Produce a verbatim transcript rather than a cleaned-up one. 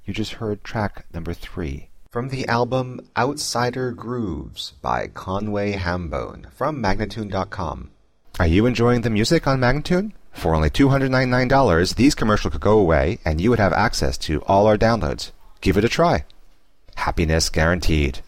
You just heard track number three from the album Outsider Grooves by Conway Hambone from Magnatune dot com. Are you enjoying the music on Magnatune? For only two hundred ninety-nine dollars, these commercials could go away and you would have access to all our downloads. Give it a try. Happiness guaranteed.